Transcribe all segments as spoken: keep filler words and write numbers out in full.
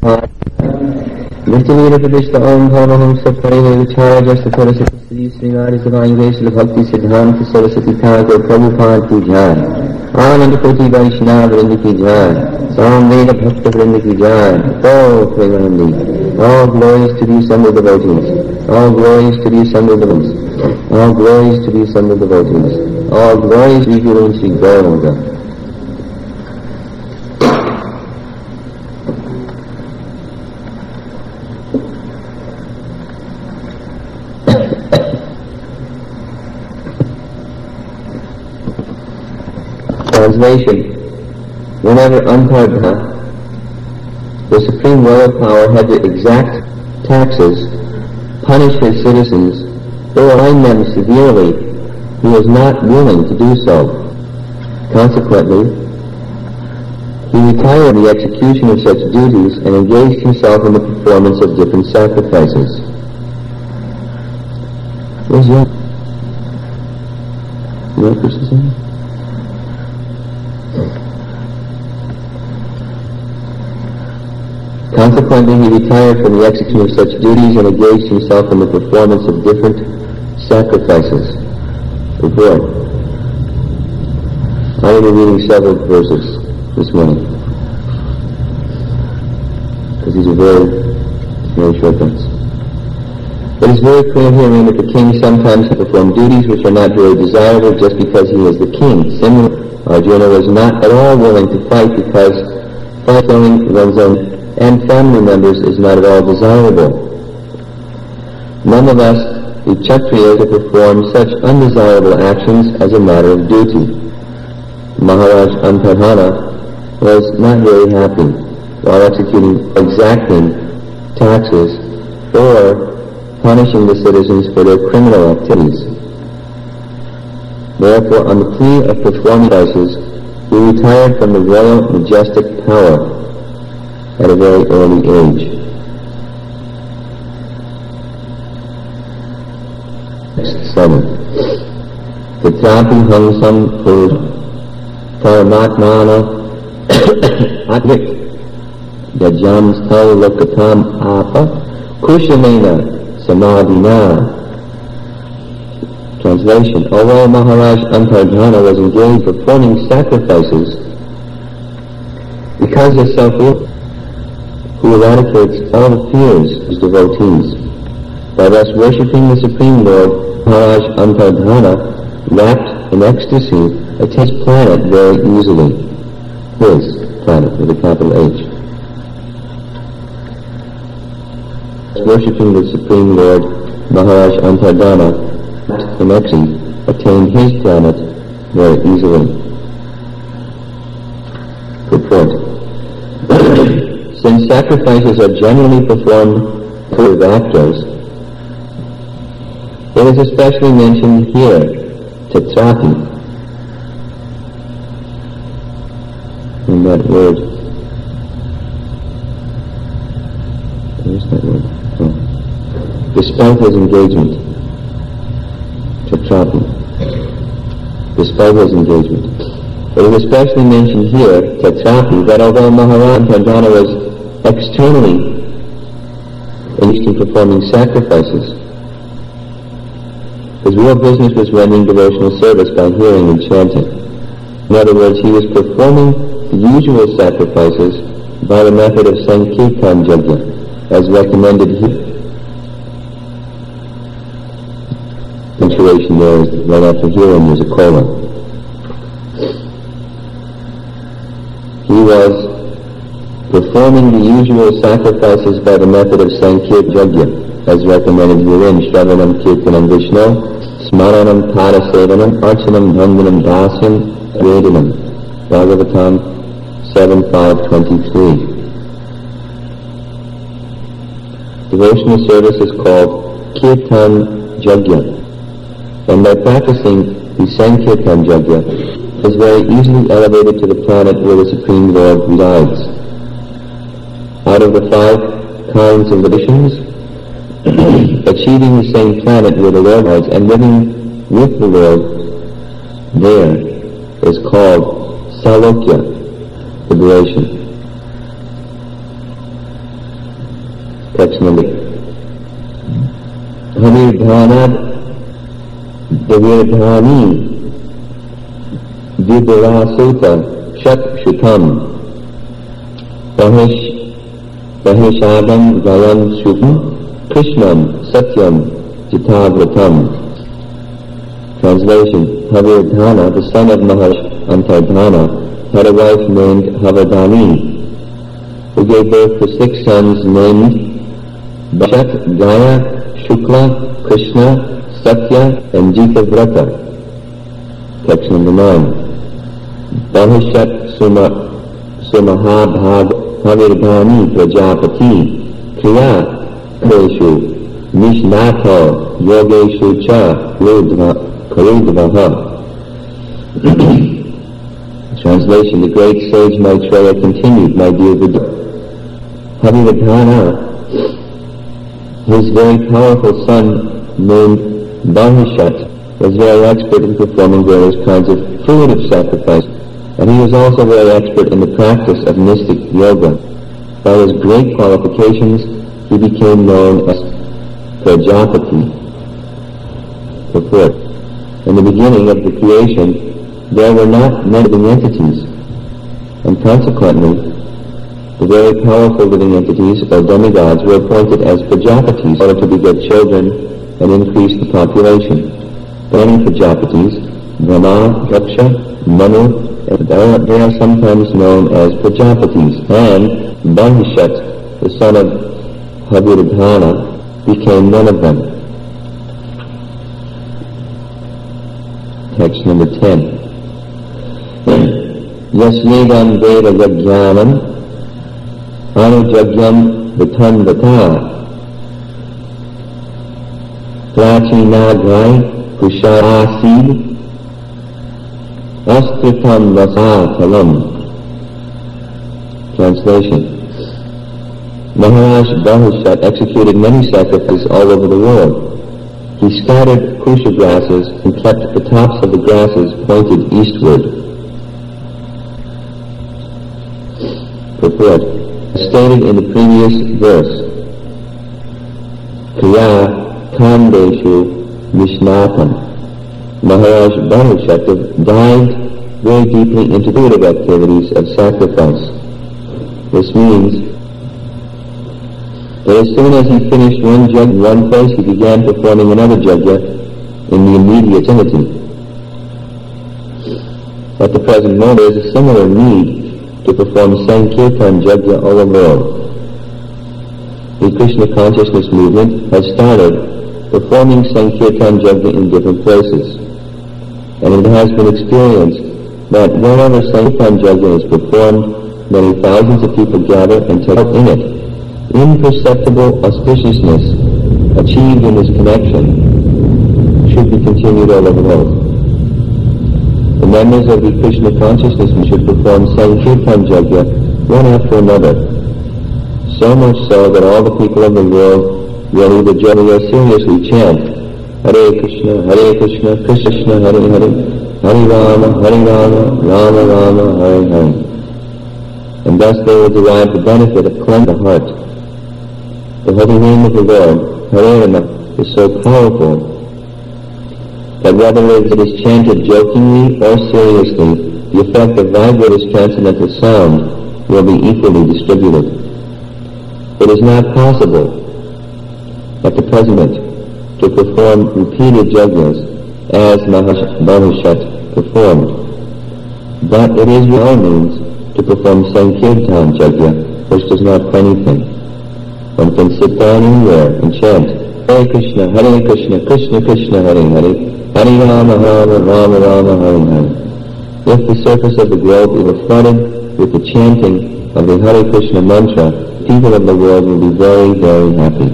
Nitya Pradishta Om Bhavaham Saparihe Vichara Jasta Sarasati Sri Srinari Savani Vesla Bhakti Siddhanta Sarasati Thakur Prabhupada Ki Jai Ananda Koti Vaishnava Vrinda Ki Jai Sam Veda Bhakta Vrinda Ki Jai Oh Premanandi, all glories to the assembled devotees, all glories to the assembled devotees, all glories to the assembled devotees, all glories to the Guru Sri Gauranga. Translation. Whenever Antardhana, the supreme royal power, had to exact taxes, punish his citizens, or fine them severely, he was not willing to do so. Consequently, he retired the execution of such duties and engaged himself in the performance of different sacrifices. Where's your... Your Krishna? Consequently, he retired from the execution of such duties and engaged himself in the performance of different sacrifices. Purport. I will be reading several verses this morning, because these are very, very short ones. It is very clear herein that the king sometimes performs duties which are not very desirable just because he is the king. Similarly, Arjuna was not at all willing to fight because fighting one's own and family members is not at all desirable. Nonetheless, the Kshatriya to perform such undesirable actions as a matter of duty. Maharaj Antardhana was not very happy while executing exacting taxes or punishing the citizens for their criminal activities. Therefore, on the plea of performing vices, he retired from the royal majestic power at a very early age. Next seven. Tatrapi hansam pur paramatmana atrik yajam sthal lokatam apa kushamena samadhina. Translation. Although Maharaj Antardhana was engaged in performing sacrifices because of self-will, who eradicates all the fears of his devotees. By thus worshipping the Supreme Lord, Maharaj Antardhana, wrapped in ecstasy, attains planet very easily. His planet, with a capital H. Worshipping the Supreme Lord, Maharaj Antardhana, wrapped in ecstasy, attained his planet very easily. Purport. Since sacrifices are generally performed for actors, it is especially mentioned here, tatrapi, in that word. Where's that word? Oh. Despite his engagement, tatrapi, despite his engagement. It is especially mentioned here, tatrapi, that although Maharaj Antardhana was externally engaged in performing sacrifices, his real business was rendering devotional service by hearing and chanting. In other words, he was performing the usual sacrifices by the method of Sankirtan Yajna, as recommended here. The punctuation there is right after hearing there's a colon. He was performing the usual sacrifices by the method of Sankirtan Yajna, as recommended herein, Shravanam Kirtanam Vishnu, Smaranam Parasevanam, Archanam Dhandanam Dasyam, Vedanam, Bhagavatam seven five twenty-three. Devotional service is called Kirtan Yajna, and by practicing the Sankirtan Yajna, is very easily elevated to the planet where the Supreme Lord resides. Out of the five kinds of traditions, achieving the same planet where the Lord resides and living with the Lord there is called Salokya, liberation. Text number Havirdhanad Devirdhani Vidarasuta Shat Shutam Pahish Pahishadam Vayam Shubham Krishnam Satyam Jitavratam. Translation. Havirdhana, the son of Maharishi Antardhana, had a wife named Havardhani, who gave birth to six sons named Bharat, Gaya, Shukla, Krishna, Satya, and Jitavrata. Text number nine. Bahishat Suma Sumahabhag Havirdhani Prajapati Kriya Krishu Nishnatha Yogeshu Cha Rudva Karudvaha. Translation. The great sage Maitreya continued, my dear Buddha. Havirdhana, his very powerful son named Bahishat, was very expert in performing various kinds of fruitive sacrifice, and he was also very expert in the practice of mystic yoga. By his great qualifications, he became known as Prajapati. Purport. In the beginning of the creation, there were not many living entities, and consequently, the very powerful living entities, or demigods, were appointed as Prajapatis in order to beget children and increase the population. Many Prajapatis, Brahma, Yaksha, Manu, and they are sometimes known as Prajapatis, and Bahishat, the son of Havirdhana, became one of them. Text number ten. Yasnegam Veda Yajnanam Anujagyam Vitanvata Prachinagrai Kusharasi Astritam Vasatalam. Translation. Maharaj Bahishat executed many sacrifices all over the world. He scattered kusha grasses and kept the tops of the grasses pointed eastward. Purport. As stated in the previous verse, Kriya Kandeshu Vishnatam. Maharaj Bahishat dived very deeply into the fruitive activities of sacrifice. This means that as soon as he finished one yajna in one place, he began performing another yajna in the immediate vicinity. At the present moment, there is a similar need to perform Sankirtan yajna all over the world. The Krishna consciousness movement has started performing Sankirtan yajna in different places, and it has been experienced that wherever Sankirtan yajna is performed, many thousands of people gather and take part in it. Imperceptible auspiciousness achieved in this connection should be continued all over the world. The members of the Krishna consciousness should perform Sankirtan yajna one after another, so much so that all the people of the world will either join or seriously chant Hare Krishna, Hare Krishna, Krishna Krishna, Hare Hare, Hare Rama, Hare Rama, Rama Rama, Hare Hare. And thus they will derive the benefit of cleansing the heart. The holy name of the Lord, Hare Rama, is so powerful that whether it is chanted jokingly or seriously, the effect of vibrator's transcendental sound will be equally distributed. It is not possible at the present to perform repeated yajnas as Maharaj Bahishat performed, but it is by all means to perform Sankirtan yajna, which does not cost anything. One can sit down anywhere and chant Hare Krishna, Hare Krishna, Krishna Krishna, Hare Hare, Hare Rama, Rama Rama, Rama Hare Hare. If the surface of the globe were flooded with the chanting of the Hare Krishna mantra, people of the world will be very, very happy.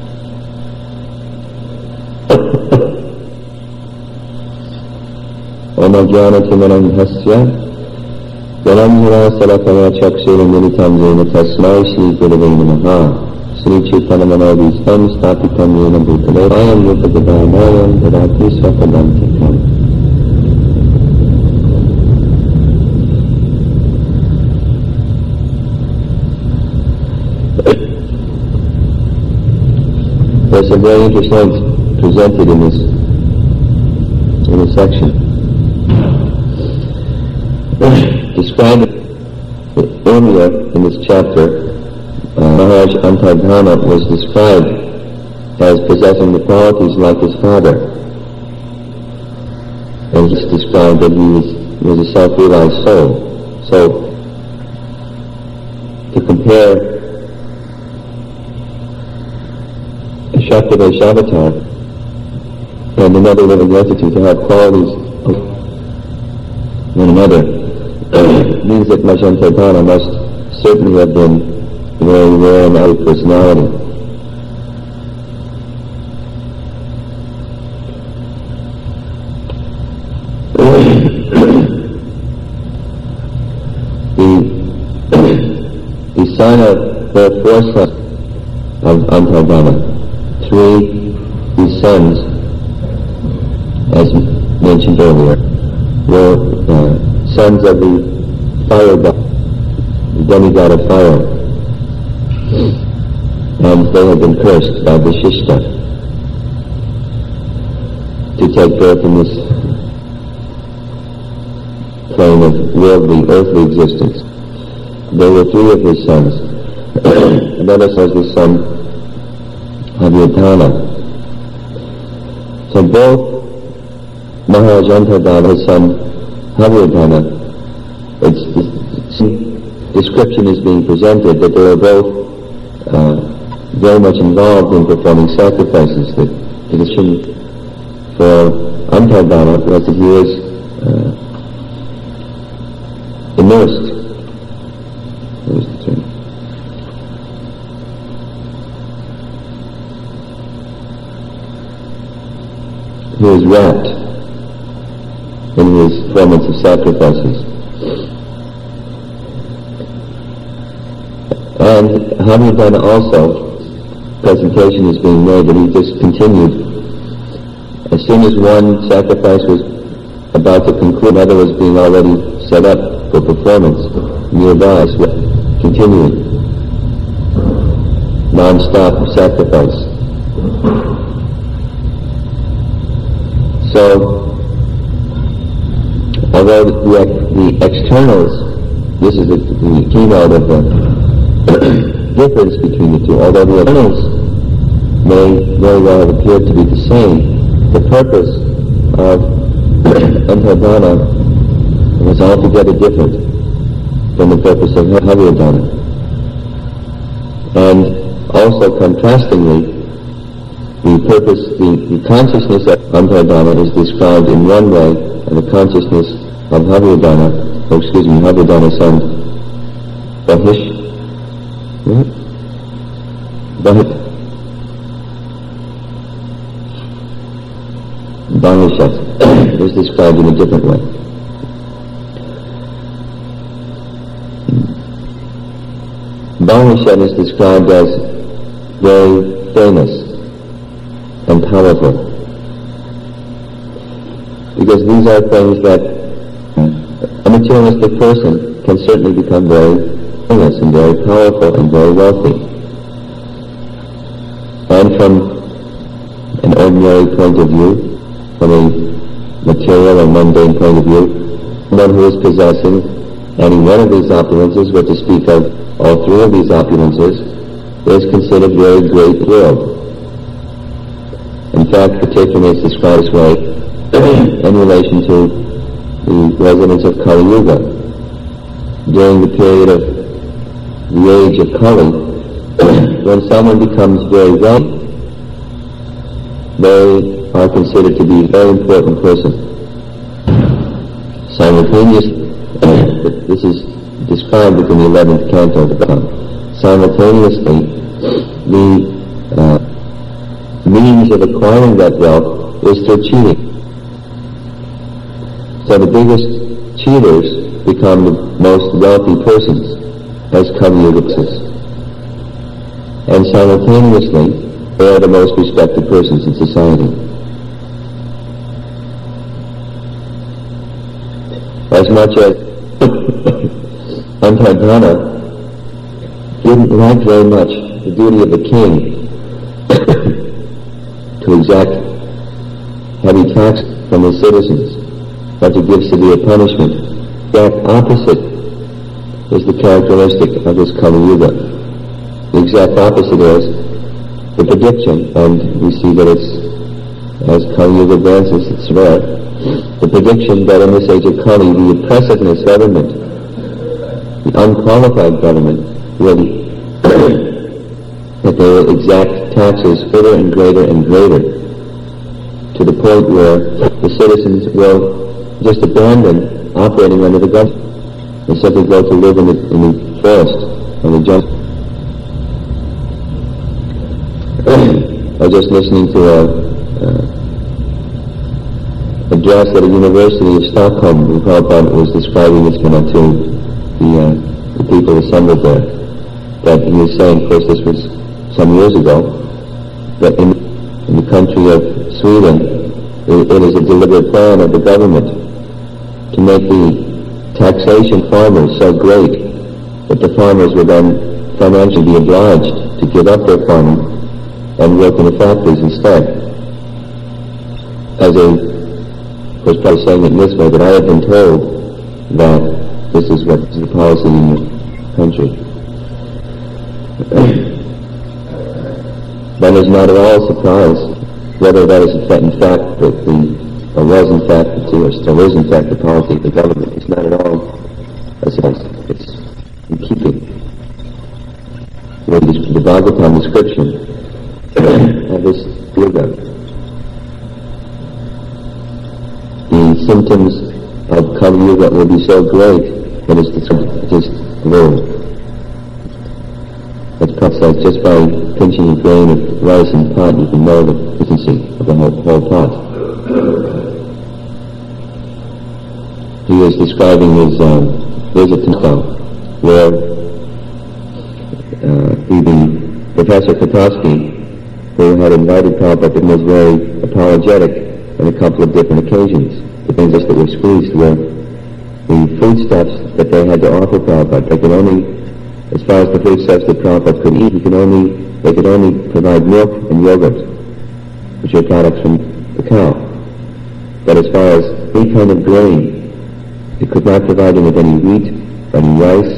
Om Ajnanatim Hasya Jalanjana Salakaya Chakshira Militam Jena Tasmai Shri Gurave Namaha Sri Chaitanya Manavishtam Stapitam Yena Bhutale Ayam Yukadamayam Dharati Swapadantikam. There's some very interesting things presented in this in this section. Described earlier in this chapter, uh, Maharaj Antardhana was described as possessing the qualities like his father. And he's described that he was, was a self-realized soul. So, to compare a Shakti Vaishnavatar and another living entity to have qualities of one another means that Mahantardhana must certainly have been a very rare and outer personality. the, the son of the four sons of Antardhana, three these sons, as mentioned earlier, were uh, sons of the fire god, the demigod of fire, and they had been cursed by Vashishta to take birth in this plane of worldly, earthly existence. There were three of his sons. Another was the son Havyadhana. So both Maharaj Antardhana, his son Havyadhana, its description is being presented that they are both uh, very much involved in performing sacrifices. The tradition for Antardhana was that he was uh, immersed. What is the term? He was wrapped in his performance of sacrifices. And Havyadhana also, presentation is being made that he just continued. As soon as one sacrifice was about to conclude, another was being already set up for performance nearby, so continuing non-stop sacrifice. So, although the, the externals, this is the, the keynote of the difference between the two, although the externals may very well have appeared to be the same, the purpose of Antardhana was altogether different from the purpose of Havyadhana. And also contrastingly, the purpose, the, the consciousness of Antardhana is described in one way, and the consciousness of Havyadhana, or excuse me, Havyadhana's son, Bahish, what? Bahit, Bahishat, is described in a different way. Bahishat is described as very famous and powerful, because these are things that a materialistic person can certainly become very famous and very powerful and very wealthy. And from an ordinary point of view, from a material and mundane point of view, one who is possessing any one of these opulences, what to speak of all three of these opulences, is considered very great world. In fact, particularly it's described this way in relation to the residents of Kali Yuga. During the period of the age of Kali, when someone becomes very wealthy, they are considered to be a very important person. Simultaneously, this is described within the eleventh canto of the Bhagavad. Simultaneously, the uh, means of acquiring that wealth is through cheating. So the biggest cheaters become the most wealthy persons as Kali Yuga is. And simultaneously, they are the most respected persons in society. As much as Antardhana didn't like very much the duty of the king exact heavy tax from the citizens, but to give severe punishment. That opposite is the characteristic of this Kali Yuga. The exact opposite is the prediction, and we see that it's, as Kali Yuga advances, it's rare. The prediction that in this age of Kali, the oppressiveness government, the unqualified government, will that they will exact taxes further and greater and greater, to the point where the citizens will just abandon operating under the government and simply go to live in the, in the forest and the jungle. I was just listening to a uh, address at a university of Stockholm, where Prabhupada was describing this phenomena to the, uh, the people assembled there. That he was saying, of course this was some years ago, that in, in the country of Sweden, it, it is a deliberate plan of the government to make the taxation farmers so great that the farmers will then financially be obliged to give up their farming and work in the factories instead. As a, of course, probably saying it in this way, that I have been told that this is what is the policy in the country. That is not at all a surprise, whether that is in fact that the, or was in fact, or still is in fact the policy of the government. It's not at all a surprise. It's in keeping with the Bhagavatam description of this Yuga. The symptoms of Kali Yuga will be so great that it's just low. That's perhaps just by pinching a grain of rice in the pot, you can know the efficiency of the whole, whole pot. He was describing his um, visit to Moscow, where uh, he, the Professor Katosky, who had invited Prabhupada and was very apologetic on a couple of different occasions. The things that were squeezed were the foodstuffs that they had to offer Prabhupada. They could only, as far as the foodstuffs that Prabhupada could eat, he could only, they could only provide milk and yogurt, which are products from the cow. But as far as any kind of grain, it could not provide him with any wheat, any rice,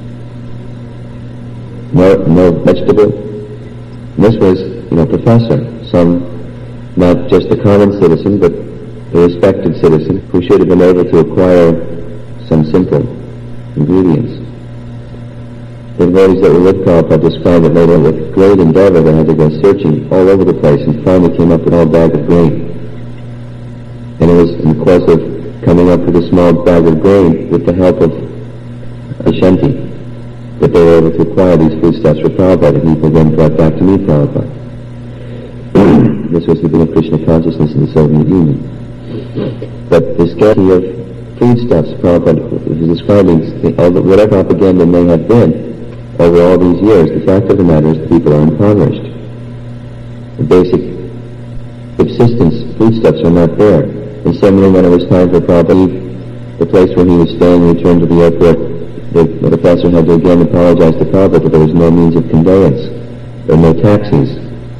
no, no vegetable. And this was, you know, professor, some, not just a common citizen, but a respected citizen who should have been able to acquire some simple ingredients. The devotees that were with Prabhupada described it later with great endeavor. They had to go searching all over the place and finally came up with a whole bag of grain. And it was in the course of coming up with a small bag of grain with the help of Ashanti that they were able to acquire these foodstuffs for Prabhupada, and people then brought back to meet Prabhupada. This was the beginning of Krishna consciousness in the Soviet Union. But the scarcity of foodstuffs, Prabhupada was describing, all the, whatever propaganda may have been over all these years, the fact of the matter is people are impoverished. The basic subsistence foodstuffs are not there. And suddenly when it was time for Prabhupada to leave the place where he was staying and return to the airport, the, the professor had to again apologize to Prabhupada that there was no means of conveyance. There were no taxis.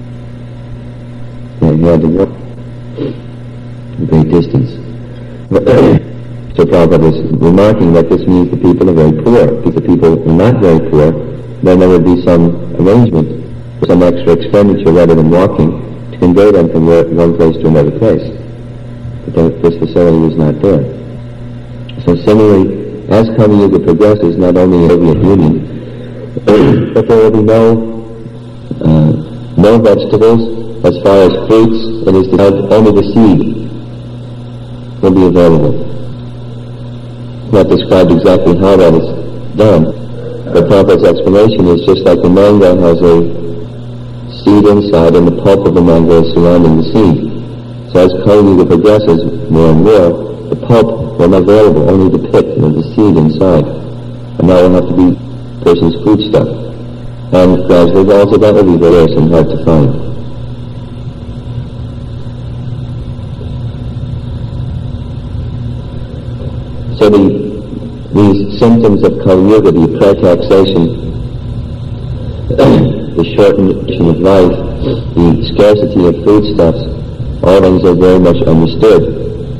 And he had to walk a great distance. So Prabhupada was remarking that this means the people are very poor. If the people are not very poor, then there would be some arrangement for some extra expenditure rather than walking to convey them from one place to another place. But this facility was not there. So similarly, as Kali Yuga progresses, not only in the Soviet Union, but there will be no uh, no vegetables. As far as fruits, it is the, only the seed will be available. Not described exactly how that is done, but Prabhupada's explanation is just like the mango has a seed inside and the pulp of the mango is surrounding the seed. So as Kali Yuga progresses more and more, the pulp will not be available, only the pit, you know, the seed inside. And that will have to be the person's foodstuff. And gradually also that will be very rare and hard to find. So the, these symptoms of Kali Yuga, the prayer taxation, the shortening of life, the scarcity of foodstuffs, all things are very much understood.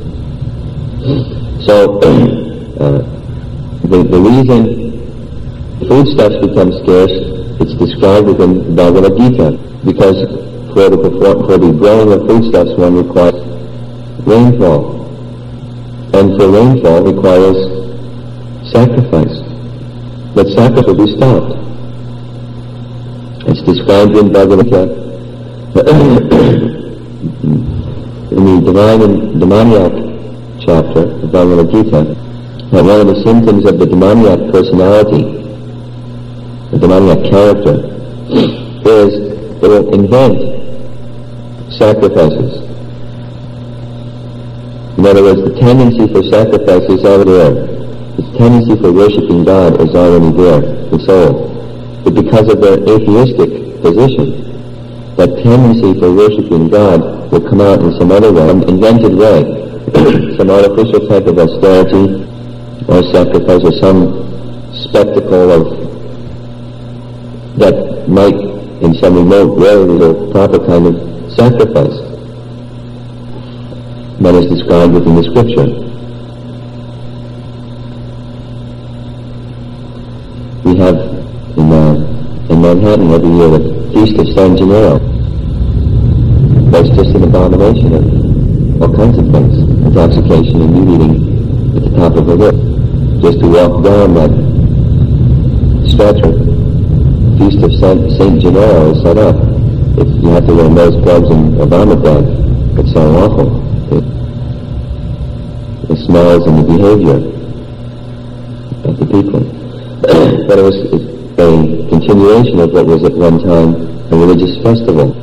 So, uh, the, the reason foodstuffs become scarce, it's described within Bhagavad Gita, because for the, for the growing of foodstuffs one requires rainfall, and for rainfall requires sacrifice. But sacrifice will be stopped. It's described in Bhagavad Gita in the Divine and Demoniac chapter of Bhagavad Gita, that one of the symptoms of the demoniac personality, the demoniac character, is it will invent sacrifices. In other words, the tendency for sacrifice is already there. The tendency for worshipping God is already there, the soul. But because of their atheistic position, that tendency for worshipping God will come out in some other way, an invented way, some artificial type of austerity, or sacrifice, or some spectacle of that might, in some remote way, be a proper kind of sacrifice that is described within the scripture. We have in, uh, in Manhattan every year the Feast of San Gennaro. That's just an abomination of all kinds of things. Intoxication and meat eating at the top of the list. Just to walk down that stretcher, Feast of Saint Gennaro is set up. It's, you have to wear nose plugs and a vomit bag. It's so awful. It, the smells and the behavior of the people. But it was a continuation of what was at one time a religious festival.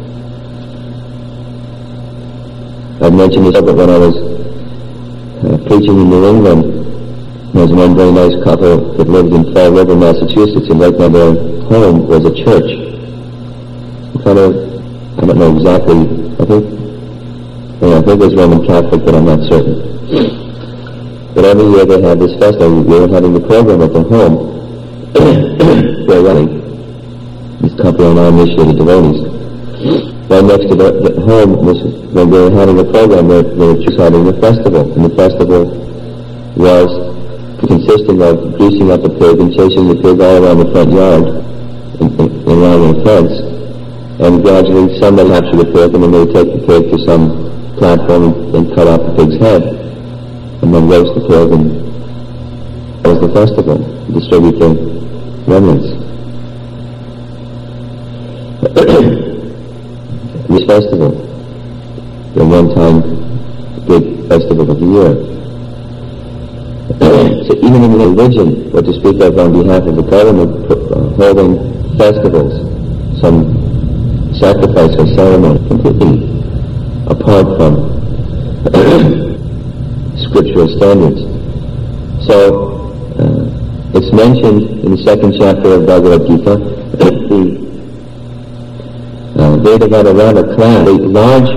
I've mentioned this, but when I was uh, preaching in New England, there was one very nice couple that lived in Fall River, Massachusetts, and right now their home was a church. Kind of, I don't know exactly, I think, yeah, I think it was Roman Catholic, but I'm not certain. But every year they had this festival. We were having the program at their home. They're running. This couple are non-initiated devotees. Right next to the, the home, was, when they were having a program, they, they were just having a festival. And the festival was consisting of greasing up a pig and chasing the pig all around the front yard and, and, and around the fence. And gradually somebody captured the pig, and then they would take the pig to some platform and, and cut off the pig's head, and then roast the pig, and that was the festival, distribute the remnants. This festival, the one-time big festival of the year. So even in religion, what to speak of on behalf of the government, uh, holding festivals, some sacrifice or ceremony, completely apart from scriptural standards. So, uh, it's mentioned in the second chapter of Bhagavad Gita, the uh, Vedavana Rama clan, a large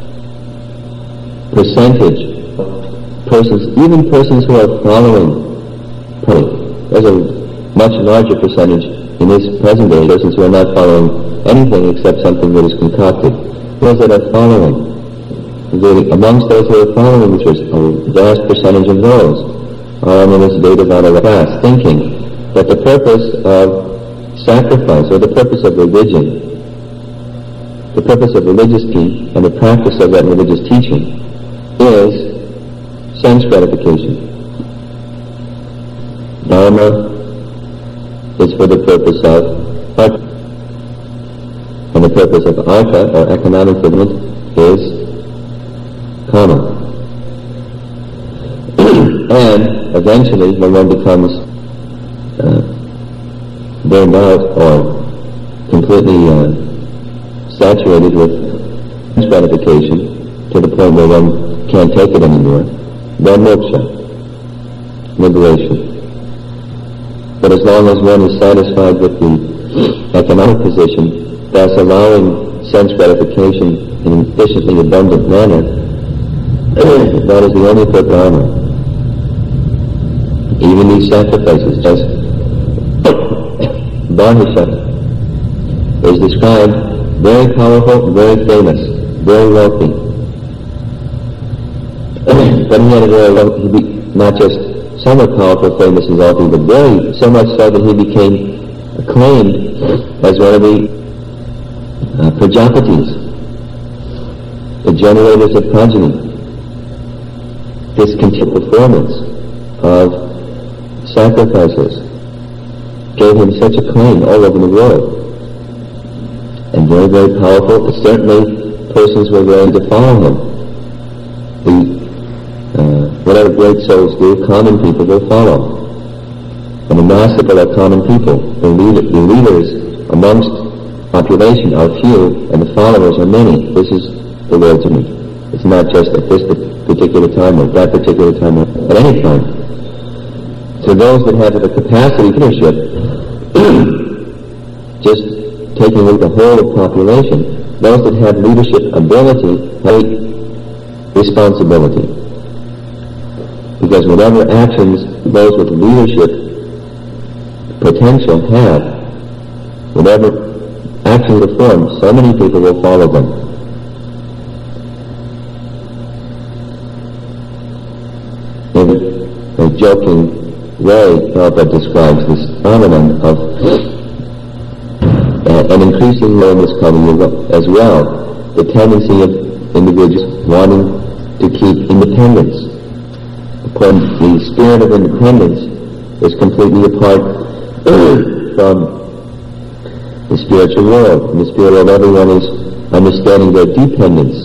percentage persons, even persons who are following, there's a much larger percentage in this present day, persons who are not following anything except something that is concocted. Those that are following, the, amongst those who are following, which is a vast percentage of those, are in this Vedavana class, thinking that the purpose of sacrifice, or the purpose of religion, the purpose of religious teaching and the practice of that religious teaching is sense gratification. Dharma is for the purpose of artha, and the purpose of artha, or economic development, is karma. And eventually, when one becomes uh, burned out or completely uh, saturated with sense gratification to the point where one can't take it anymore, then moksha, liberation. But as long as one is satisfied with the economic position, thus allowing sense gratification in an efficiently abundant manner, that is the only put dharma. Even these sacrifices, just Bahisha is described very powerful, very famous, very wealthy. But he had a very wealthy, he be, not just somewhat powerful, famous, and wealthy, but very, so much so that he became acclaimed as one of the uh, Prajapatis, the generators of progeny. This continued performance of sacrifices gave him such acclaim all over the world. And very, very powerful. Certainly, persons were willing to follow him. The, uh, whatever great souls do, common people will follow. And the mass of our common people, the, leader, the leaders amongst population are few, and the followers are many. This is the Lord to me. It's not just at this particular time or that particular time, or at any time. So those that have the capacity for leadership, just taking away the whole of population, those that have leadership ability have responsibility. Because whatever actions those with leadership potential have, whatever actions perform, so many people will follow them. In a joking way, Prabhupada describes this phenomenon of uh, an increasing awareness coming as well, the tendency of individuals wanting to keep independence. When the spirit of independence is completely apart from the spiritual world, and the spirit of everyone is understanding their dependence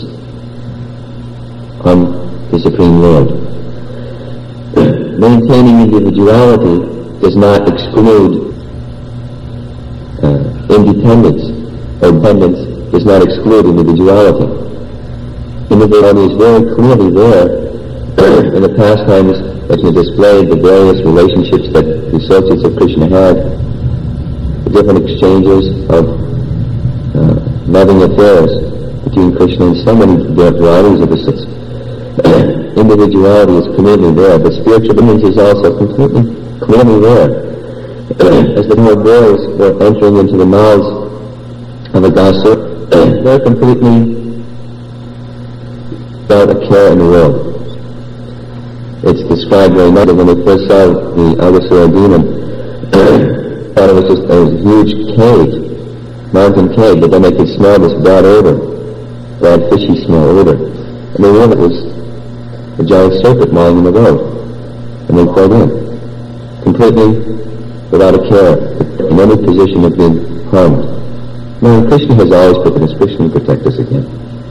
on the Supreme Lord. Maintaining individuality does not exclude uh, independence, or dependence does not exclude individuality. Individuality is very clearly there in the pastimes that he displayed, the various relationships that the associates of Krishna had, the different exchanges of uh, loving affairs between Krishna and so many varieties of associates. Individuality is clearly there, but spiritual image is also completely clearly there. As the more boys were entering into the mouths of a Dasur, they're completely without a care in the world. It's described very much when they first saw the Aghasura demon, thought it was just a huge cave, mountain cave, but then they could smell this bad odor, bad fishy smell odor. And they knew it was a giant serpent lying in the road. And they crawled in, completely without a care, in any position of being harmed. No, Krishna has always protected us. Krishna will protect us again.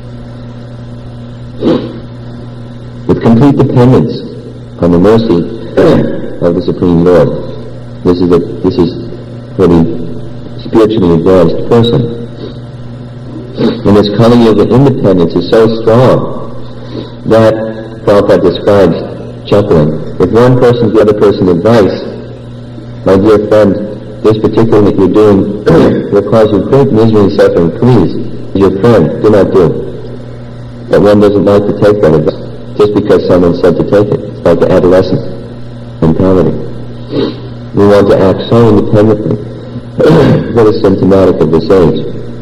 With complete dependence on the mercy of the Supreme Lord. This is a, this is for the spiritually advanced person. And this Kali Yuga independence is so strong that Prabhupada describes, chuckling, if one person gives the other person advice, my dear friend, this particular that you're doing will cause you great misery and suffering. Please, your friend, do not do it. But one doesn't like to take that advice just because someone said to take it. It's like an adolescent mentality. We want to act so independently. That is symptomatic of this age.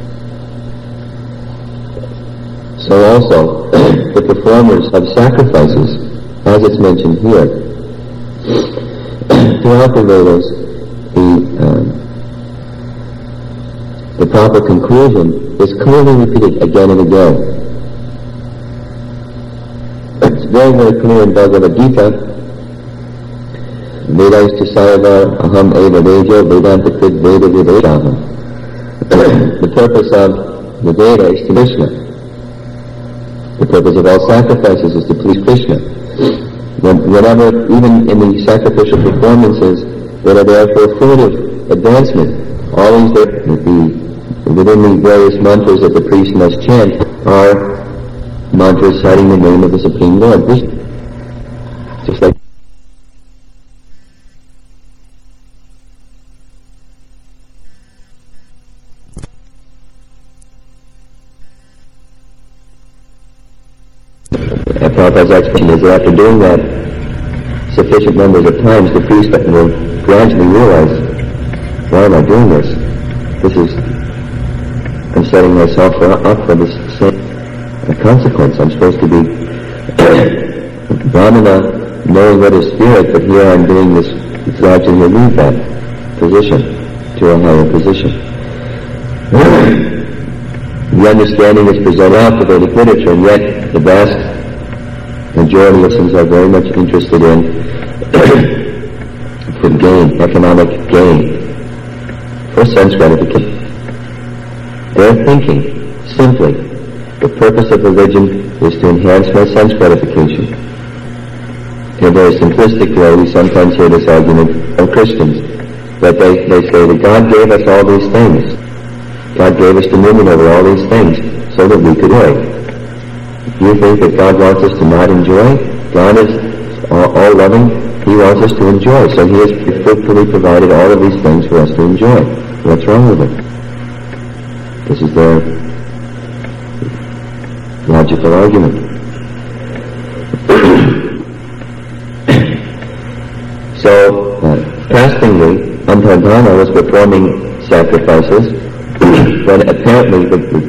So also, the performers of sacrifices, as it's mentioned here, throughout the Vedas, the, um, the proper conclusion is clearly repeated again and again. It's very, very clear in Bhagavad Gita, Vedas to Sayava Aham Eva Vejo Vedanta Krid Veda Videshaham. The purpose of the Veda is to Krishna. The purpose of all sacrifices is to please Krishna. Whenever, even in the sacrificial performances that are there for further advancement, always there, the, within the various mantras that the priest must chant are mantras citing the name of the Supreme Lord. Just like Prabhupada's explanation is that after doing that sufficient numbers of times, the priest will gradually realize, why am I doing this? This is setting myself up for the same consequence. I'm supposed to be Brahmana, knowing what is spirit, but here I'm doing this, it's gradually leave that position to a higher position. The understanding is presented out to Vedic literature, and yet the vast majority of Muslims are very much interested in for gain, economic gain, for sense gratification. They're thinking simply, the purpose of religion is to enhance my sense gratification. In a very simplistic way, we sometimes hear this argument from Christians, that they, they say that God gave us all these things. God gave us dominion over all these things so that we could enjoy. If you think that God wants us to not enjoy, God is all, all loving. He wants us to enjoy. So He has fruitfully provided all of these things for us to enjoy. What's wrong with it? This is their logical argument. So, uh, fastingly, Antardana was performing sacrifices when apparently, the, the,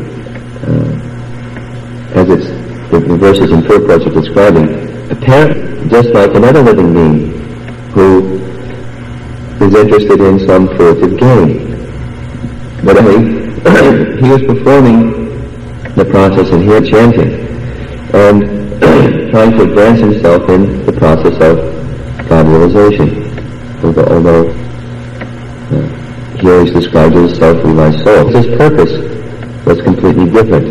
uh, as it's the, the verses in Purport are describing, apparently, just like another living being who is interested in some furtive gain. But anyway, he was performing the process in here chanting and trying to advance himself in the process of God realization. Although, although uh, here he's described as a self-realized soul. His purpose was completely different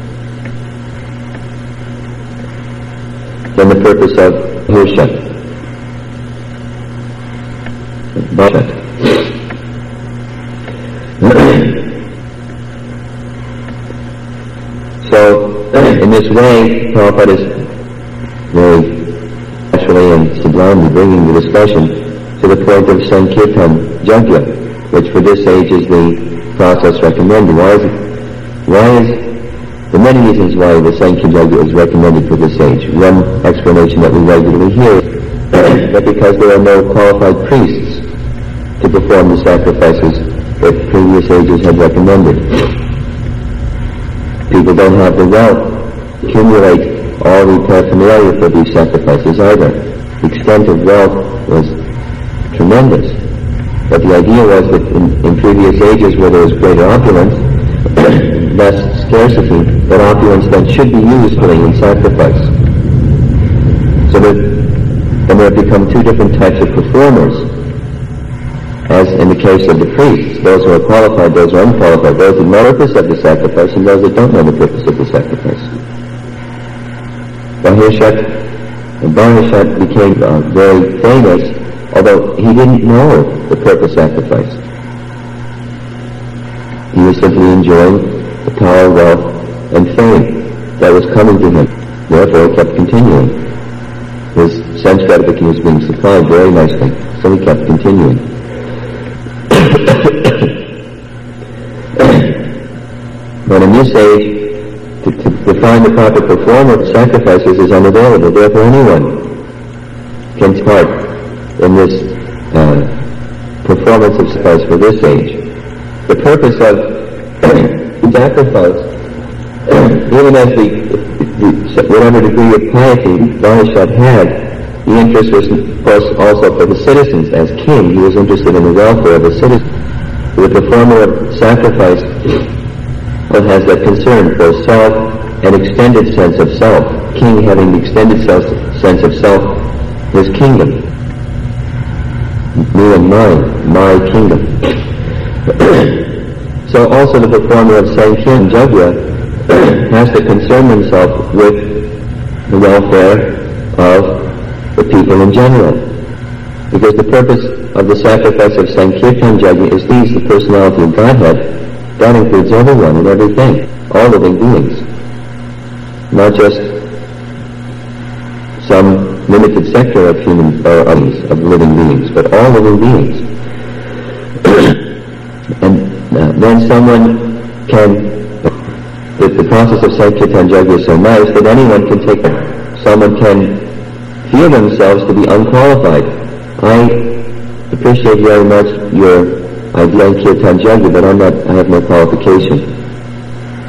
than the purpose of Hirshat. So, in this way, Prabhupada is very naturally and sublimely bringing the discussion to the point of Sankirtan Yajna, which for this age is the process recommended. Why is it, why is, there are many reasons why the Sankirtan Yajna is recommended for this age. One explanation that we regularly hear is that because there are no qualified priests to perform the sacrifices that previous ages had recommended. People don't have the wealth to accumulate all the paraphernalia for these sacrifices either. The extent of wealth was tremendous. But the idea was that in, in previous ages where there was greater opulence, less scarcity, that opulence then should be used in sacrifice. So that then there have become two different types of performers, as in the case of the priests, those who are qualified, those who are unqualified, those that know the purpose of the sacrifice and those that don't know the purpose of the sacrifice. Bahirshat, Bahirshat became uh, very famous, although he didn't know the purpose sacrifice. He was simply enjoying the power, wealth, and fame that was coming to him. Therefore he kept continuing. His sense gratification was being supplied very nicely, so he kept continuing. But in this age, to, to define the proper performer of sacrifices is unavailable. Therefore anyone can take part in this uh, performance of sacrifice for this age. The purpose of sacrifice, even as the, the whatever degree of piety Bahirshat had, the interest was, of course, also for the citizens. As king, he was interested in the welfare of the citizens. The performer of sacrifice has that concern for self, an extended sense of self. King having the extended self, sense of self, his kingdom. Me and mine, my kingdom. So also the performer of Sankirtan Yajna has to concern himself with the welfare of the people in general. Because the purpose of the sacrifice of Sankirtan Yajna is these, the personality of Godhead. That includes everyone and everything, all living beings. Not just some limited sector of human, or of living beings, but all living beings. And uh, then someone can, the, the process of Sankirtan Yajna is so nice that anyone can take it. Someone can feel themselves to be unqualified. I appreciate very much your idea in Kirtan Yajna, but I'm not, I have no qualification.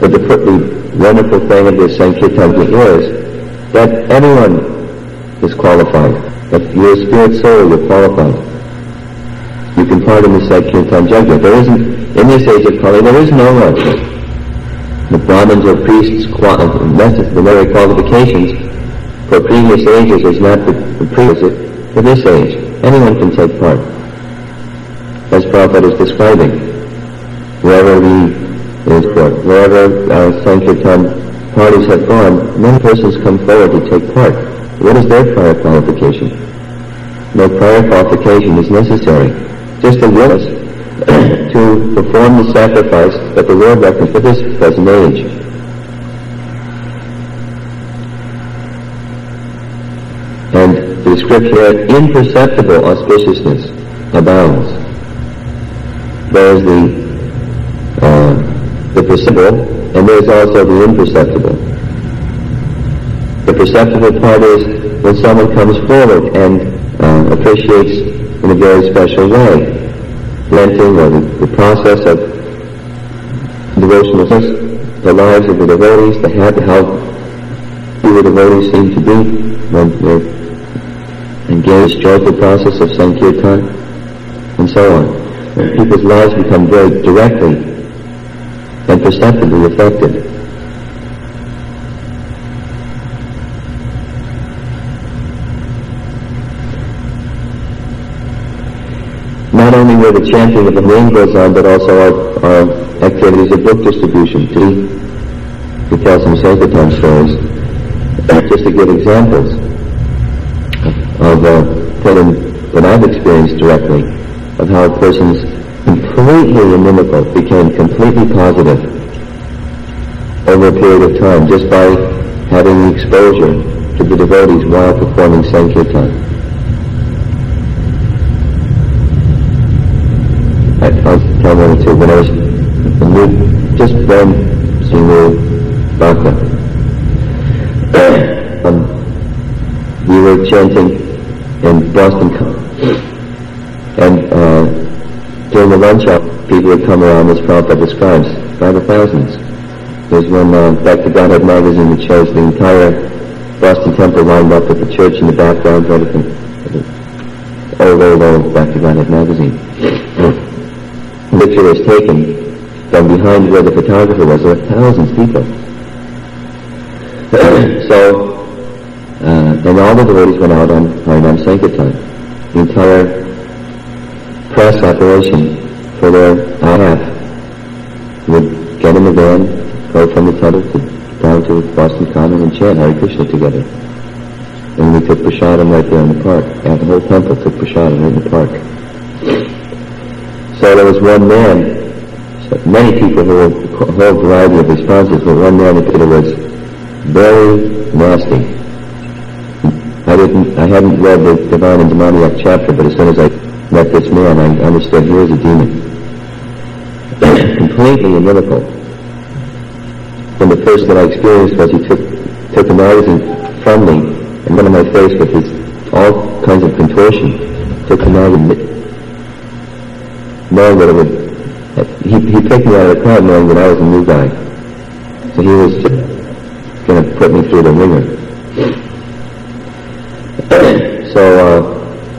but the, the wonderful thing of this Sankirtan is that anyone is qualified. If you're a spirit soul, you're qualified. You can pardon the Sankirtan Yajna. There isn't, in this age of Kali, there is no one. The Brahmins or priests, the very qualifications for previous ages is not the, the prerequisite for this age. Anyone can take part. As Prabhupada is describing, wherever we is for, wherever uh, Sankirtan parties have gone, many persons come forward to take part. What is their prior qualification? No prior qualification is necessary. Just a willingness to perform the sacrifice that the Lord reckons for this present age. And the description here, imperceptible auspiciousness abounds. There is the uh, the perceptible, and there is also the imperceptible. The perceptible part is when someone comes forward and uh, appreciates in a very special way lending or the, the process of devotional service, the lives of the devotees, the habit, how the devotees seem to be when they're engaged in the joyful process of Sankirtan, and so on. People's lives become very directly and perceptibly affected. Not only where the chanting of the name goes on, but also our, our activities of book distribution. Today, we tell some Sankirtan stories, just to give examples of uh, what I've experienced directly, of how a person's completely inimical became completely positive over a period of time, just by having the exposure to the devotees while performing Sankirtan. I'll tell one or two. When I was new, just then seeing the Bhakta, um, we were chanting in Boston, and uh, during the lunch hour, people would come around, as Prabhupada describes, by the thousands. There's one, uh, Back to Godhead magazine that shows the entire Boston temple lined up with the church in the background, right at the old, old, old Back to Godhead magazine. The picture was taken from behind where the photographer was. There were thousands of people. So, uh, and all the devotees went out on Harinam Sankirtan. The entire press operation for their behalf would get in the van, go from the temple to, down to Boston Common and chant Hare Krishna together. And we took prasadam right there in the park. And the whole temple took prasadam right in the park. So there was one man, so many people who were a whole variety of responses, but one man in particular was very nasty. I didn't, I hadn't read the Divine and Demoniac chapter, but as soon as I met this man, I understood he was a demon. Completely inimical. And the first that I experienced was he took, took a magazine from me and went in my face with his, all kinds of contortion, took the magazine, knowing that it would, he, he picked me out of the crowd knowing that I was a new guy. So he was going to put me through the ringer. So, uh,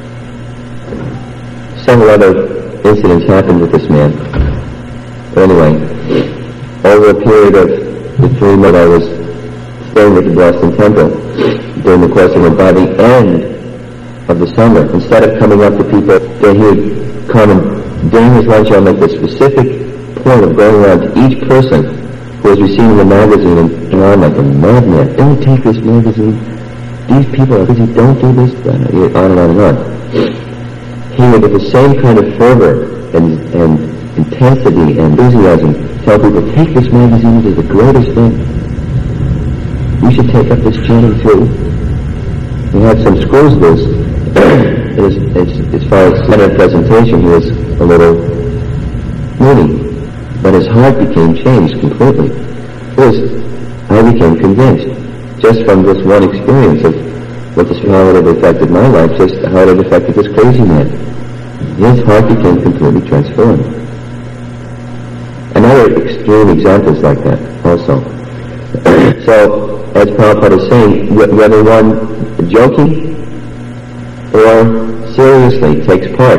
several other incidents happened with this man. But anyway, over a period of the three months I was staying at the Boston Temple during the course of it, by the end of the summer, instead of coming up to people, then he would come and during his lunch hour make the specific point of going around to each person who was receiving the magazine and on like a madman. Don't take this magazine. These people are busy. Don't do this. On and on and on. He would, with the same kind of fervor and, and intensity and enthusiasm, tell people, take this magazine. It is the greatest thing. You should take up this chanting too. He had some screws loose. As, as, as far as center presentation, he was a little moody, but his heart became changed completely. Was, I became convinced, just from this one experience of what this, how it had affected my life, just how it had affected this crazy man. His heart became completely transformed. And and other extreme examples like that also. So, as Prabhupada is saying, whether one joking or seriously takes part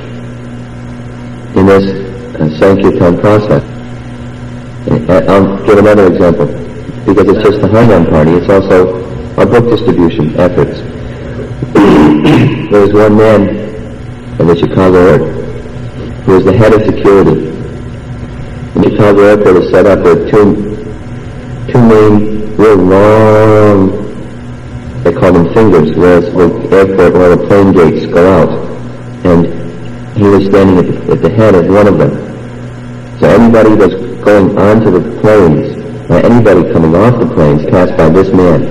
in this uh, Sankirtan process. I'll give another example, because it's just the Harinan party, it's also our book distribution efforts. There was one man in the Chicago airport who was the head of security. The Chicago airport is set up with two, two main, real long, they call them fingers, whereas the airport where the plane gates go out. And he was standing at the, at the head of one of them. So anybody that's going onto the planes, or anybody coming off the planes, passed by this man.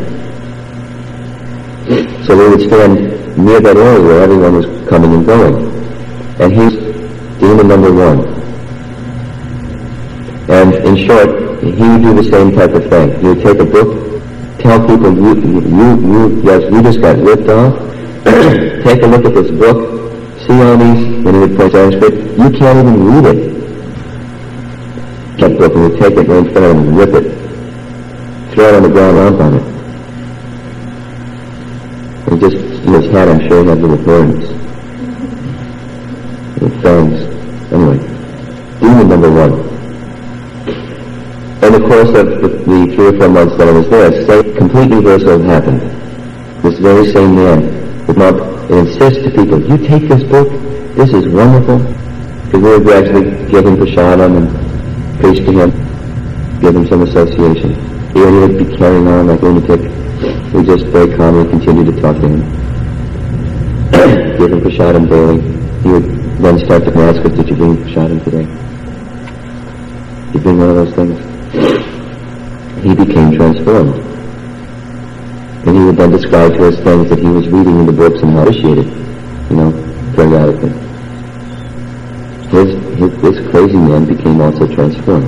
So they would stand near that area where everyone was coming and going. And he's demon number one. And in short, he would do the same type of thing. He would take a book, tell people, you, you, you, yes, you just got ripped off. Take a look at this book. See all these, when he would point Sanskrit, you can't even read it. That book, and would take it right in front of him and rip it. Throw it on the ground, lump on it. And just, in his hat, I'm sure he had little burns. With fangs. Anyway, demon number one. In the course of the, the three or four months that I was there, a complete reversal happened. This very same man would not and insist to people, you take this book, this is wonderful. Because we would gradually give him prasadam and preach to him, give him some association. Here he would be carrying on like a lunatic. We just very calmly continue to talk to him. Give him prasadam daily. He would then start to ask us, did you bring prasadam today? Did you bring one of those things? He became transformed. And he would then describe to us things that he was reading in the books and how appreciated, you know, periodically. His, his, this crazy man became also transformed.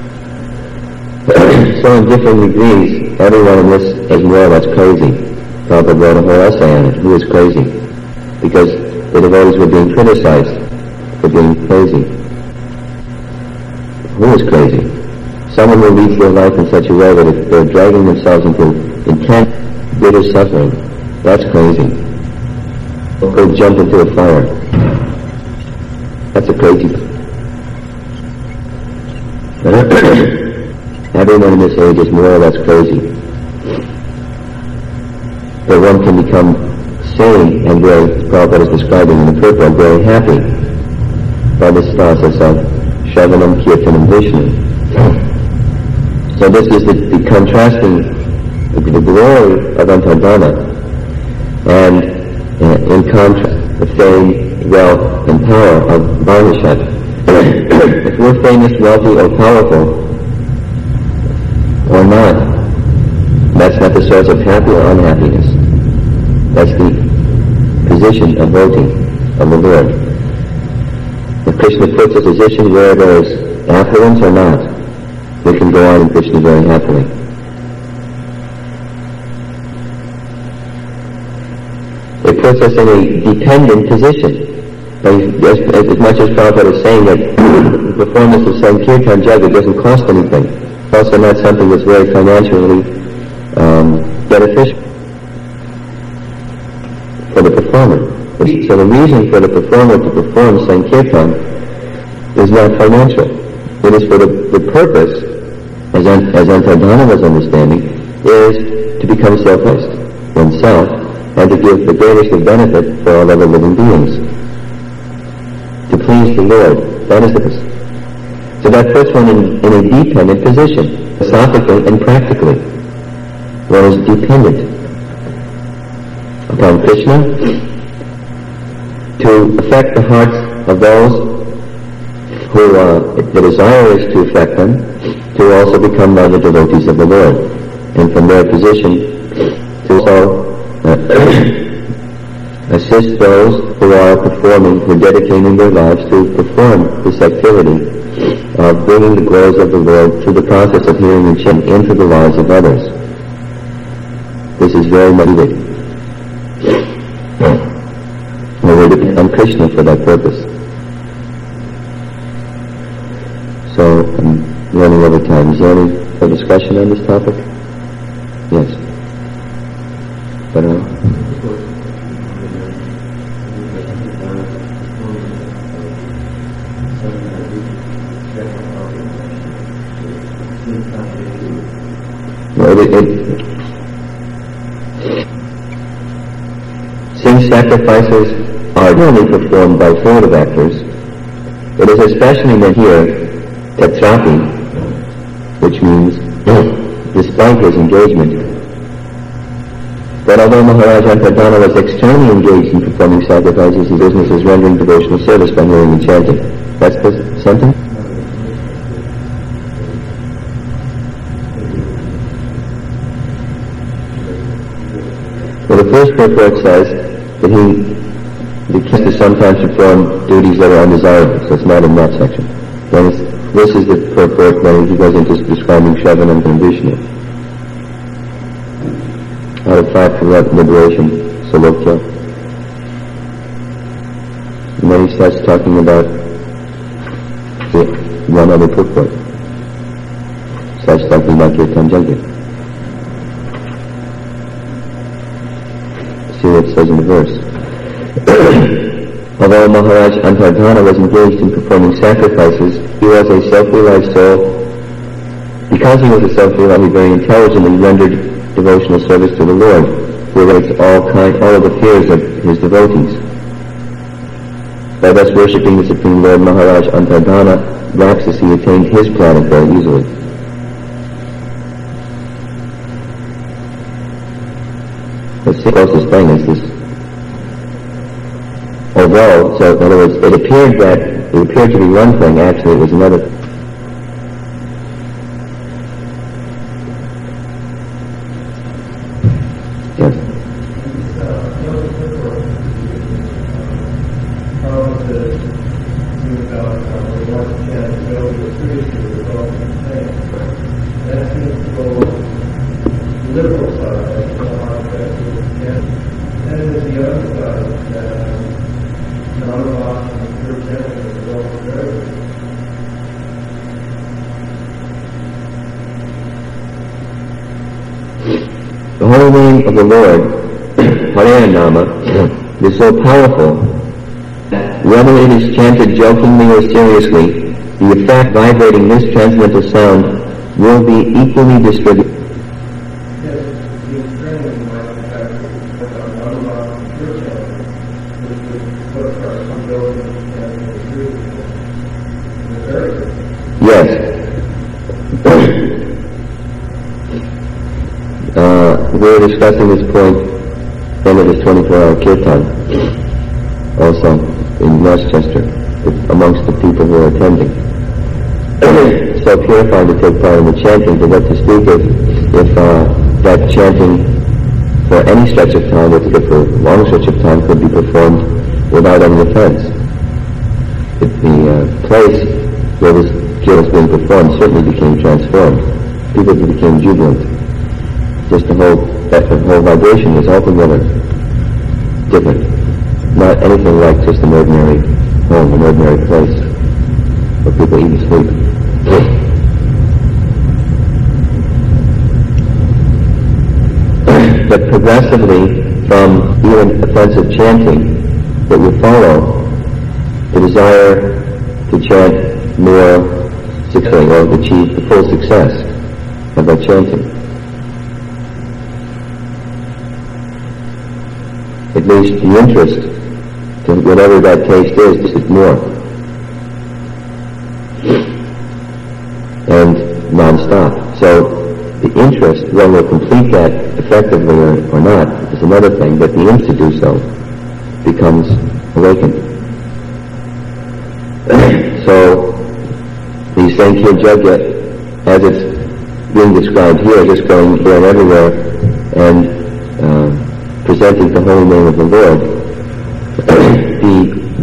So in different degrees, everyone in this is more or less crazy. Prabhupada wrote a whole essay on it, who is crazy? Because the devotees were being criticized for being crazy. Who is crazy? Someone who leads their life in such a way that they're dragging themselves into intense bitter suffering. That's crazy. Or go jump into a fire. That's a crazy. Everyone in this age is more or less crazy. But one can become sane and very, Prabhupada is describing in the purport, very happy by this process of Shravanam, Kirtanam, Vishnu. So this is the, the contrasting the glory of Antardana, and uh, in contrast, the fame, wealth, and power of Varnashat. If we're famous, wealthy, or powerful, or not, that's not the source of happy or unhappiness. That's the position of devotee of the Lord. If Krishna puts a position where there is affluence or not, we can go on in Krishna very happily. It puts us in a dependent position. As, as, as much as Prabhupada is saying that the performance of Sankirtan Jagat doesn't cost anything, it's also not something that's very financially um, beneficial for the performer. So the reason for the performer to perform Sankirtan is not financial. It is for the, the purpose, as, as Antardana was understanding, is to become self-placed, oneself, and to give the greatest of benefit for all other living beings. To please the Lord, that is the purpose. So that puts one in, in a dependent position, philosophically and practically. One is dependent upon Krishna to affect the hearts of those who uh, the desire is to affect them, to also become the devotees of the Lord. And from their position to also assist those who are performing, who are dedicating their lives to perform this activity of bringing the glories of the Lord through the process of hearing and chanting into the lives of others. This is very motivating. And we're dependent on Krishna for that purpose. So I'm running over time. Is there any further discussion on this topic? Yes. But, uh, well, it, it, since sacrifices are normally performed by creative actors, it is especially meant here Tatrapi, which means despite his engagement. But although Maharaj Antardana was externally engaged in performing sacrifices, his business is rendering devotional service by hearing and chanting. That's the sentence? Well, the first purport says that he begins to sometimes perform duties that are undesirable, so it's not in that section. Then it's, this is the purport when he goes into describing Shravanam and Vishnu. Out of five for liberation, Salokya. And then he starts talking about the one other purport. Starts talking about Kirtan Jagya. See what it says in the verse. Although Maharaj Antardana was engaged in performing sacrifices, he was a self-realized soul. Because he was a self-realized, he very intelligently rendered devotional service to the Lord, who awaits all kind, all of the fears of his devotees. By thus worshipping the Supreme Lord, Maharaj Antardana Rapsasi attained his planet very easily. The closest thing is this. Although, so in other words, it appeared that it appeared to be one thing, actually it was another. Yes. The holy name of the Lord, Harinama, is so powerful that whether it is chanted jokingly or seriously, the effect vibrating this transcendental sound will be equally distributed. Yes. Uh, we were discussing this point when it is twenty-four hour kirtan, also in Westchester, amongst the people who are attending. So purifying to take part in the chanting, but what to speak of if uh, that chanting for any stretch of time, if, if a long stretch of time, could be performed without any offense. If the uh, place where this kirtan was being performed certainly became transformed. People became jubilant. Just the whole, that the whole vibration was altogether different. Not anything like just an ordinary home, an ordinary place where people eat and sleep. But progressively, from even offensive chanting, that would follow the desire to chant more successfully or to achieve the full success of that chanting. At least the interest to whatever that taste is, just is more. And non-stop. So the interest, whether we'll complete that effectively or, or not, is another thing, but the interest to do so becomes awakened. So the Sankya Jagya, as it's being described here, just going here and everywhere and uh, presenting the holy name of the Lord, the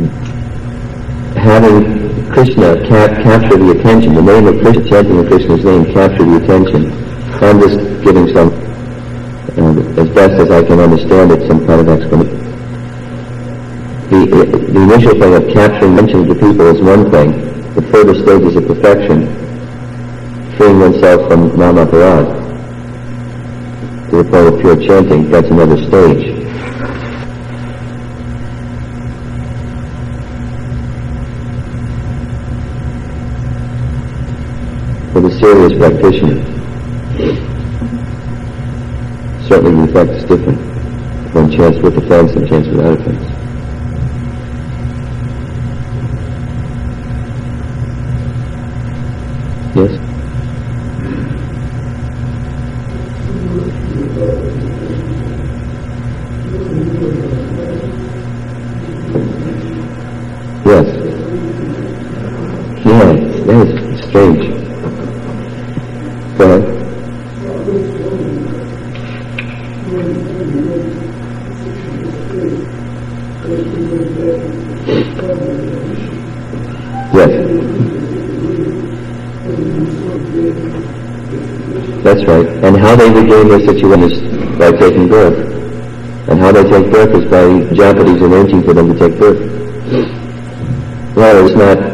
having Krishna cap- capture the attention, the name of Krishna, chanting of Krishna's name, capture the attention. I'm just giving some, uh, as best as I can understand it, some kind of explanation. The, the initial thing of capturing attention of the people is one thing, the further stages of perfection, freeing oneself from namaparad to the point of pure chanting, that's another stage. For the serious practitioner, certainly the effect is different. One chants with offense and chants without offense. Yes? Yes. Yeah, that is strange. Go ahead. Yes. That's right. And how they regain their situation is by taking birth. And how they take birth is by Japanese arranging for them to take birth. Well, it's not...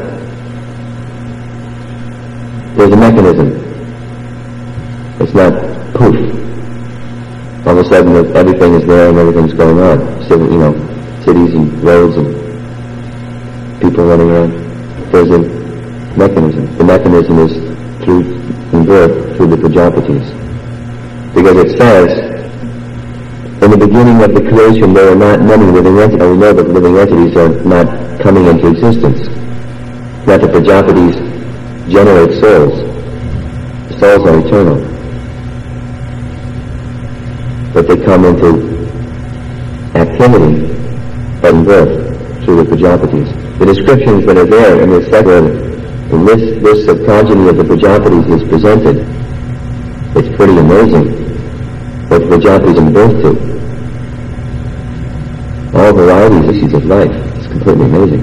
There's a mechanism. It's not poof. All of a sudden everything is there and everything's going on. So, you know, cities and roads and people running around. There's a mechanism. The mechanism is through in birth through the Prajapatis. Because it says, in the beginning of the creation there are not many living entities. We know that living entities are not coming into existence. That the Prajapatis generate souls. The souls are eternal. But they come into activity and birth through the Prajapatis. The descriptions that are there in this second, in this this progeny of the Prajapatis is presented. It's pretty amazing what the Prajapatis give birth to. All varieties of species of life. It's completely amazing.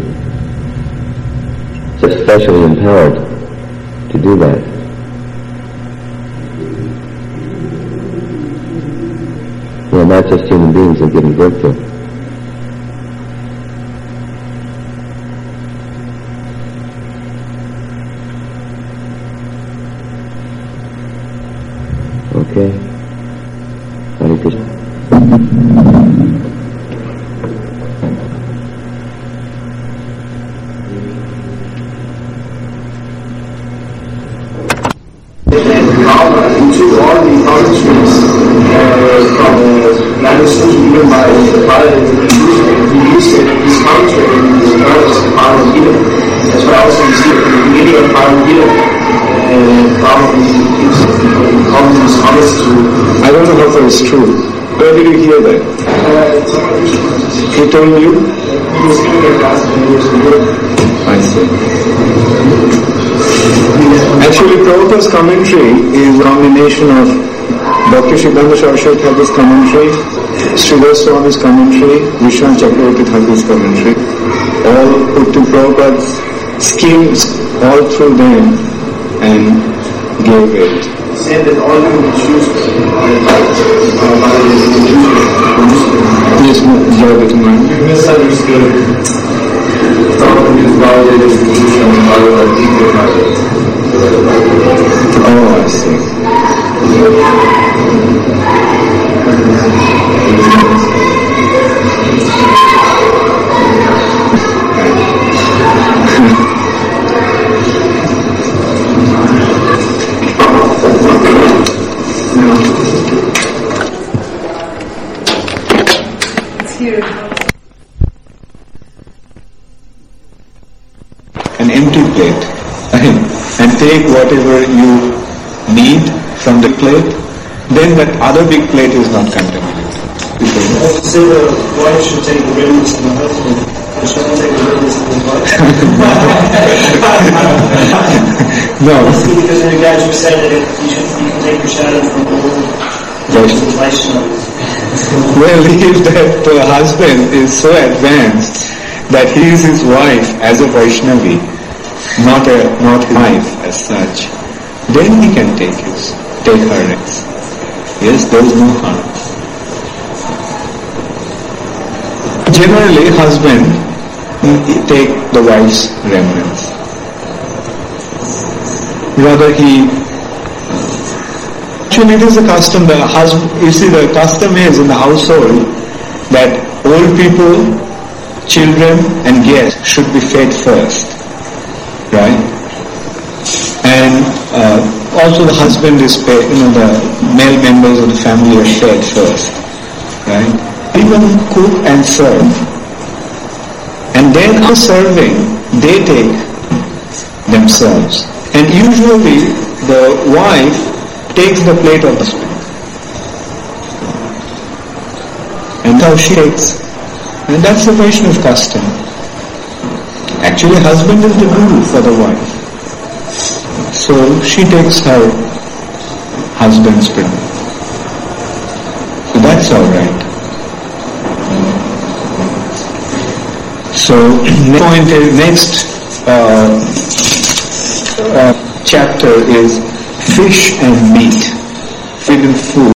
It's especially empowered to do that. You know, not just human beings are giving birth to. Okay. Hare Krishna. Into all the commentaries uh, from uh, manuscripts given by by he used this commentary in his first Bhagavad Gita, as well as we see at the beginning of Bhagavad Gita, uh, probably gives all these comments to. I don't know how far it's true. Where did you hear that? Uh, He told you? He was giving a class many years ago. I see. Actually, Prabhupada's commentary is a combination of Doctor Siddhanta Saraswati Thakur's commentary, Sri Goswami's commentary, Vishwanath Chakravarti Thakur's commentary, all put to Prabhupada's schemes all through them and gave it. Said that all you choose Yes, Jai Bhatman. You misunderstood. Oh, I see. It's here. An empty plate and take whatever you need from the plate, then that other big plate is not contaminated. I say the wife should take the ribbons from the husband, but she shouldn't take the ribbons from the wife. No. Because in the guys were saying that you, should, you can take your shadow from the world. Well, if that uh, husband is so advanced that he is his wife as a Vaishnavi, not a not his wife as such, then he can take his take her rights. Yes, there is no harm. Generally, husband take the wife's remnants. Rather he, actually it is a custom, the husband, you see the custom is in the household that old people, children and guests should be fed first, right? And uh, also the husband is fed, you know, the male members of the family are fed first, right? Even cook and serve. And then after serving, they take themselves. And usually the wife takes the plate of the husband. And how she takes. And that's the Vaishnava custom. Actually, husband is the guru for the wife. So she takes her husband's plate. So that's alright. So next point is, next uh, uh, chapter is fish and meat, forbidden food.